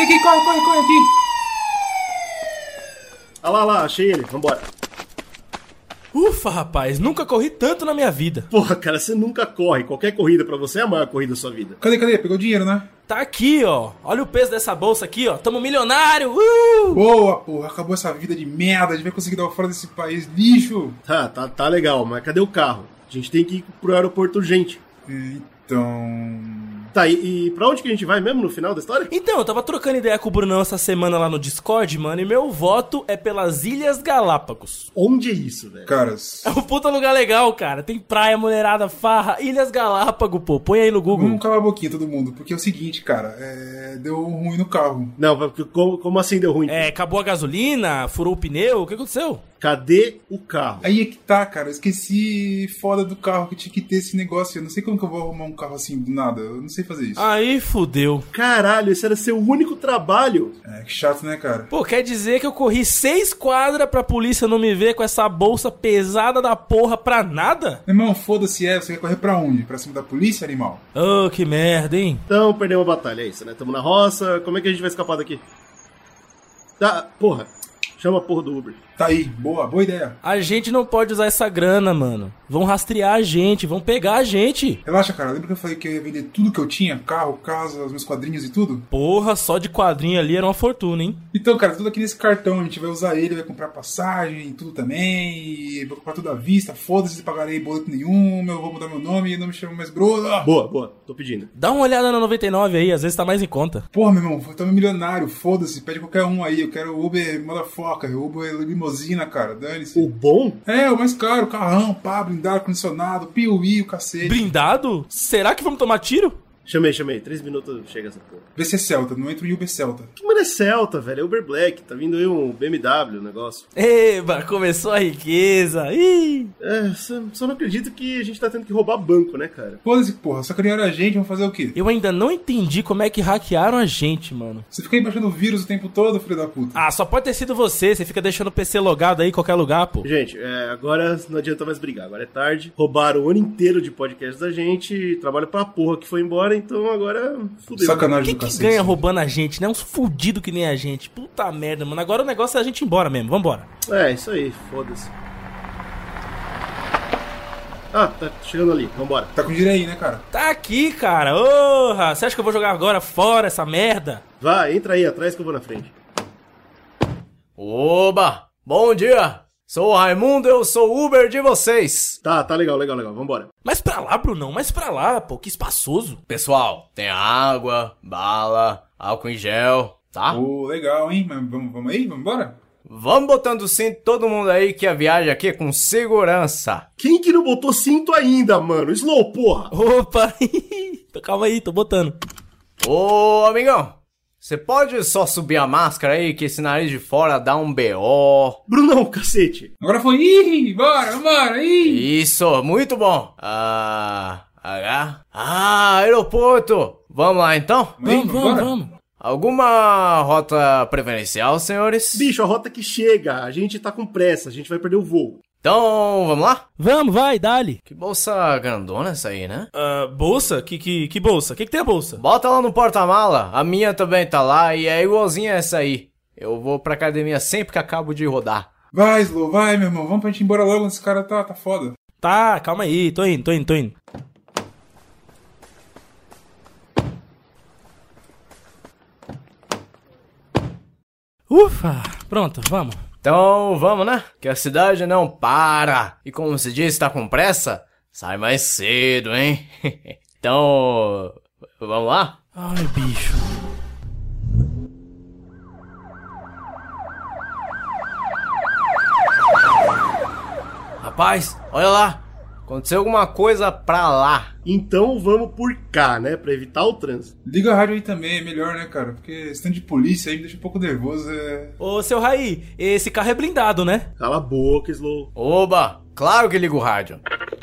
Aqui, corre aqui. Ah lá, achei ele, vambora. Ufa, rapaz, nunca corri tanto na minha vida. Porra, cara, você nunca corre. Qualquer corrida pra você é a maior corrida da sua vida. Cadê? Pegou dinheiro, né? Tá aqui, ó. Olha o peso dessa bolsa aqui, ó. Tamo milionário. Boa, porra. Acabou essa vida de merda. A gente vai conseguir dar fora desse país lixo. Tá legal, mas cadê o carro? A gente tem que ir pro aeroporto urgente. Então... Tá, e pra onde que a gente vai mesmo no final da história? Então, eu tava trocando ideia com o Brunão essa semana lá no Discord, mano, e meu voto é pelas Ilhas Galápagos. Onde é isso, velho? Caras... É um puta lugar legal, cara. Tem praia, mulherada, farra, Ilhas Galápagos, pô. Põe aí no Google. Vamos calar a boquinha, todo mundo, porque é o seguinte, cara, deu ruim no carro. Não, como assim deu ruim? Acabou a gasolina, furou o pneu, o que aconteceu? Cadê o carro? Aí é que tá, cara, eu esqueci foda do carro que tinha que ter esse negócio. Eu não sei como que eu vou arrumar um carro assim do nada, eu não sei fazer isso. Aí fudeu. Caralho, esse era seu único trabalho. Que chato, né, cara? Pô, quer dizer que eu corri 6 quadras pra polícia não me ver com essa bolsa pesada da porra pra nada? Irmão, foda-se, você quer correr pra onde? Pra cima da polícia, animal? Oh, que merda, hein? Então, perdemos a batalha, é isso, né? Tamo na roça, como é que a gente vai escapar daqui? Tá, porra, chama a porra do Uber. Tá aí, boa ideia. A gente não pode usar essa grana, mano. Vão rastrear a gente, vão pegar a gente. Relaxa, cara. Lembra que eu falei que eu ia vender tudo que eu tinha? Carro, casa, os meus quadrinhos e tudo? Porra, só de quadrinho ali era uma fortuna, hein? Então, cara, tudo aqui nesse cartão. A gente vai usar ele, vai comprar passagem e tudo também. E vou comprar tudo à vista. Foda-se se pagarei boleto nenhum. Eu vou mudar meu nome e não me chamo mais Bruno. Boa. Tô pedindo. Dá uma olhada na 99 aí, às vezes tá mais em conta. Porra, meu irmão, eu tô milionário. Foda-se, pede qualquer um aí. Eu quero Uber motherfucker, Uber limousina, cara. Dane-se. O bom? O mais caro. Carrão, pá, blindado, condicionado, piuí, o cacete. Blindado? Será que vamos tomar tiro? Chamei. 3 minutos chega essa porra. Vê se é Celta, não entra em Uber Celta. Que mano é Celta, velho? É Uber Black. Tá vindo aí um BMW, o negócio. Eba, começou a riqueza. Ih! Só não acredito que a gente tá tendo que roubar banco, né, cara? Foda-se, porra. Só criaram a gente, vamos fazer o quê? Eu ainda não entendi como é que hackearam a gente, mano. Você fica aí baixando vírus o tempo todo, filho da puta. Ah, só pode ter sido você. Você fica deixando o PC logado aí em qualquer lugar, pô. Gente, agora não adianta mais brigar. Agora é tarde. Roubaram o ano inteiro de podcast da gente. Trabalho pra porra que foi embora, então agora fudeu. Sacanagem do Quem que cacete. ganha roubando a gente, né? Uns fudidos que nem a gente. Puta merda, mano. Agora o negócio é a gente ir embora mesmo. Vambora. Isso aí. Foda-se. Ah, tá chegando ali. Vambora. Tá com dinheiro aí, né, cara? Tá aqui, cara. Orra. Você acha que eu vou jogar agora fora essa merda? Vai, entra aí atrás que eu vou na frente. Oba! Bom dia! Sou o Raimundo, eu sou o Uber de vocês. Tá legal. Vambora. Mais pra lá, Brunão. Mais pra lá, pô. Que espaçoso. Pessoal, tem água, bala, álcool em gel, tá? Legal, hein? Mas vamos aí? Vamos embora? Vamos botando cinto todo mundo aí que a viagem aqui é com segurança. Quem que não botou cinto ainda, mano? Slow, porra! Opa. Calma aí, tô botando. Ô, amigão, você pode só subir a máscara aí que esse nariz de fora dá um BO. Brunão, cacete! Agora foi. Ih, bora, ih! Isso, muito bom. Aeroporto. Vamos lá então? Vamos. Alguma rota preferencial, senhores? Bicho, a rota que chega. A gente tá com pressa. A gente vai perder o voo. Então, vamos lá? Vamos, vai, dale. Que bolsa grandona essa aí, né? Bolsa? Que bolsa? O que tem a bolsa? Bota lá no porta-mala. A minha também tá lá e é igualzinha essa aí. Eu vou pra academia sempre que acabo de rodar. Vai, Slow, vai, meu irmão. Vamos pra gente ir embora logo. Esse cara tá foda. Tá, calma aí. Tô indo. Ufa, pronto, vamos. Então, vamos, né? Que a cidade não para. E como se diz, tá com pressa? Sai mais cedo, hein? Então, vamos lá? Ai, bicho. Rapaz, olha lá. Aconteceu alguma coisa pra lá. Então vamos por cá, né? Pra evitar o trânsito. Liga a rádio aí também, é melhor, né, cara? Porque esse tanto de polícia aí me deixa um pouco nervoso. Ô, seu Raí, esse carro é blindado, né? Cala a boca, Slow. Oba, claro que liga o rádio.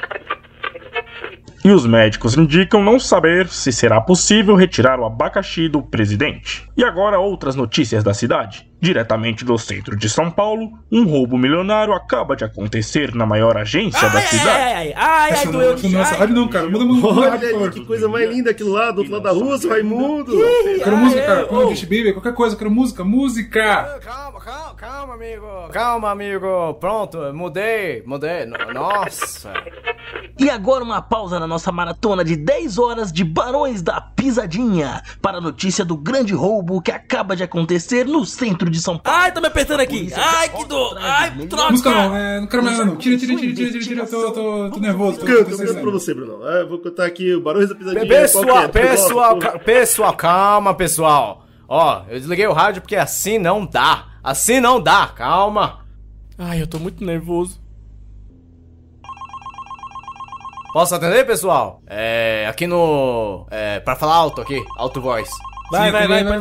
E os médicos indicam não saber se será possível retirar o abacaxi do presidente. E agora outras notícias da cidade. Diretamente do centro de São Paulo, um roubo milionário acaba de acontecer na maior agência da cidade. Ai, doeu. Nossa, rádio não, cara. Muda Olha rádio, por ali, favor. que coisa mais linda aquilo lá, do outro lado da rua, seu Raimundo. Quero música, cara. Quando deixa Baby, qualquer coisa, quero música. Calma, amigo. Pronto, mudei. Nossa. E agora uma pausa na nossa maratona de 10 horas de Barões da Pisadinha para a notícia do grande roubo que acaba de acontecer no centro de São Paulo. Ai, tá me apertando aqui. Ai, que dor. Ai, troca. Música não, não quero mais não. Tira. Tô nervoso. Canto pra você, Bruno. Vou contar aqui o Barões da Pisadinha. Pessoal, calma, pessoal. Ó, eu desliguei o rádio porque assim não dá. Calma. Ai, eu tô muito nervoso. Posso atender, pessoal? Aqui no... pra falar alto aqui, alto voz. Vai.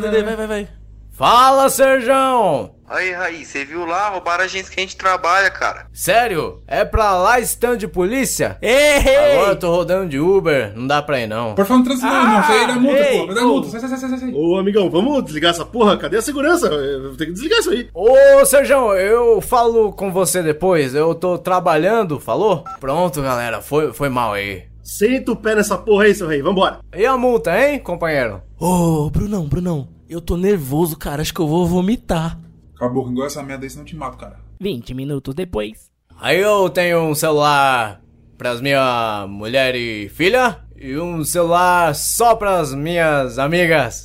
Fala, Serjão! Aí, Raí, você viu lá? Roubaram a agência que a gente trabalha, cara. Sério? É pra lá stand de polícia? Ei! Agora eu tô rodando de Uber, não dá pra ir não. Por favor, não transa não. Isso aí dá multa, pô. Vai dar multa. Sai. Ô, amigão, vamos desligar essa porra? Cadê a segurança? Eu tenho que desligar isso aí. Ô, Serjão, eu falo com você depois. Eu tô trabalhando, falou? Pronto, galera, foi mal aí. Senta o pé nessa porra aí, seu rei. Vambora. E a multa, hein, companheiro? Ô, Brunão, eu tô nervoso, cara. Acho que eu vou vomitar. Acabou, igual essa merda aí, senão eu te mato, cara. 20 minutos depois. Aí eu tenho um celular pras minha mulher e filha e um celular só pras minhas amigas.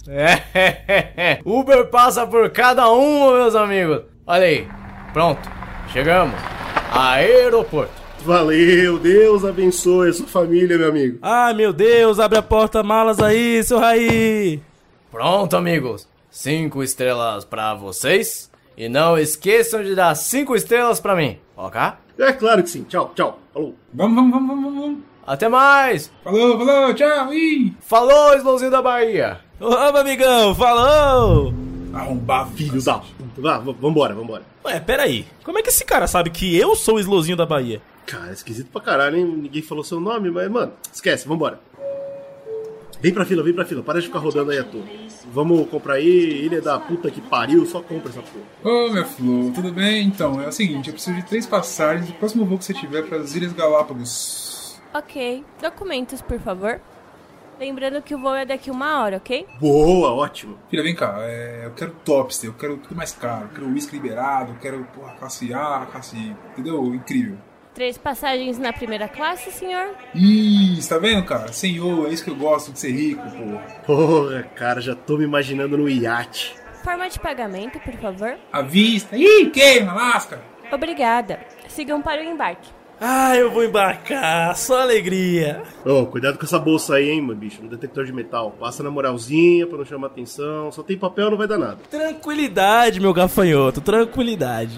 Uber passa por cada um, meus amigos. Olha aí, pronto, chegamos. Aeroporto. Valeu, Deus abençoe a sua família, meu amigo. Ai, meu Deus, abre a porta-malas aí, seu Raí. Pronto, amigos. 5 estrelas pra vocês. E não esqueçam de dar 5 estrelas pra mim, ok? É claro que sim. Tchau. Falou. Vamos. Até mais. Falou, tchau. Ih. Falou, Slowzinho da Bahia. Opa, amigão, falou. Arrombar, Filho da puta. Vambora. Ué, peraí. Como é que esse cara sabe que eu sou o Slowzinho da Bahia? Cara, esquisito pra caralho, hein? Ninguém falou seu nome, mas, mano, esquece, vambora. Vem pra fila, para de ficar rodando aí à toa. Vamos comprar aí, ilha da puta que pariu, só compra essa porra. Ô, minha flor, tudo bem? Então, é o seguinte, eu preciso de 3 passagens do próximo voo que você tiver para as Ilhas Galápagos. Ok. Documentos, por favor. Lembrando que o voo é daqui 1 hora, ok? Boa, ótimo. Filha, vem cá, eu quero topster, eu quero tudo mais caro, eu quero uísque liberado, eu quero, porra, classe A, classe... Entendeu? Incrível. 3 passagens na primeira classe, senhor. Isso, tá vendo, cara? Senhor, é isso que eu gosto de ser rico, porra. Porra, cara, já tô me imaginando no iate. Forma de pagamento, por favor. À vista. Ih, queima, lasca. Obrigada. Sigam para o embarque. Ah, eu vou embarcar, só alegria. Ô, cuidado com essa bolsa aí, hein, meu bicho, no detector de metal. Passa na moralzinha pra não chamar atenção. Só tem papel, não vai dar nada. Tranquilidade, meu gafanhoto, tranquilidade.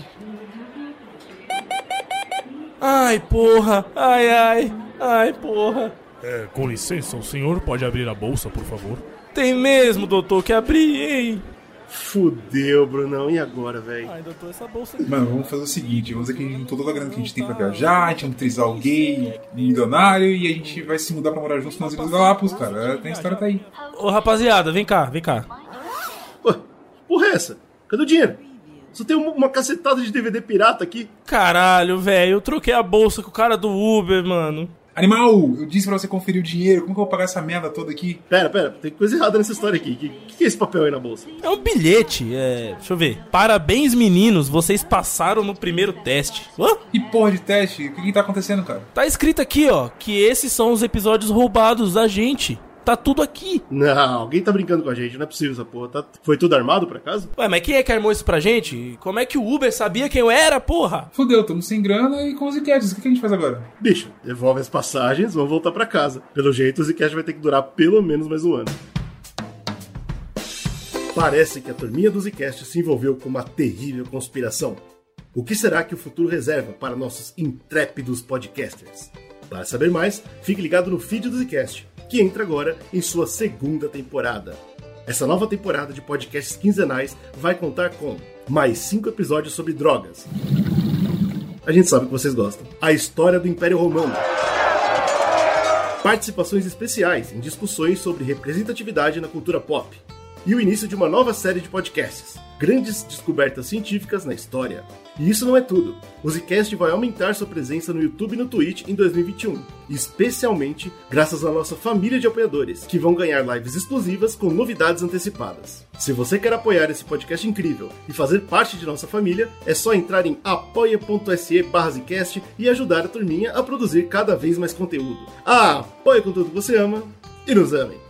Ai, porra, ai, porra. Com licença, o senhor pode abrir a bolsa, por favor? Tem mesmo, doutor, que abrir, hein? Fudeu, Brunão, e agora, velho? Ai, doutor, essa bolsa... Mano, vamos fazer o seguinte, vamos dizer que a gente juntou toda a grana que a gente tem pra viajar, a gente é um trisal gay, milionário, e a gente vai se mudar pra morar juntos nas Ilhas Galápagos, cara. A história tá aí. Ô, rapaziada, vem cá. Ué, porra é essa? Cadê o dinheiro? Só tem uma cacetada de DVD pirata aqui. Caralho, velho, eu troquei a bolsa com o cara do Uber, mano. Animal, eu disse pra você conferir o dinheiro, como que eu vou pagar essa merda toda aqui? Pera, tem coisa errada nessa história aqui. Que é esse papel aí na bolsa? É um bilhete, deixa eu ver. Parabéns, meninos, vocês passaram no primeiro teste. Hã? Que porra de teste? O que tá acontecendo, cara? Tá escrito aqui, ó, que esses são os episódios roubados da gente. Tá tudo aqui. Não, alguém tá brincando com a gente, não é possível essa porra. Foi tudo armado por acaso? Ué, mas quem é que armou isso pra gente? Como é que o Uber sabia quem eu era, porra? Fudeu, tamo sem grana e com os enquetes. O que a gente faz agora? Bicho, devolve as passagens, vamos voltar pra casa. Pelo jeito, o Zcast vai ter que durar pelo menos mais um ano. Parece que a turminha do Zcast se envolveu com uma terrível conspiração. O que será que o futuro reserva para nossos intrépidos podcasters? Para saber mais, fique ligado no feed do Zcast, que entra agora em sua 2ª temporada. Essa nova temporada de podcasts quinzenais vai contar com mais 5 episódios sobre drogas. A gente sabe que vocês gostam. A história do Império Romano. Participações especiais em discussões sobre representatividade na cultura pop. e o início de uma nova série de podcasts, Grandes Descobertas Científicas na História. E isso não é tudo. O Zcast vai aumentar sua presença no YouTube e no Twitch em 2021, especialmente graças à nossa família de apoiadores, que vão ganhar lives exclusivas com novidades antecipadas. Se você quer apoiar esse podcast incrível e fazer parte de nossa família, é só entrar em apoia.se/Zcast e ajudar a turminha a produzir cada vez mais conteúdo. Apoie com tudo que você ama e nos amem!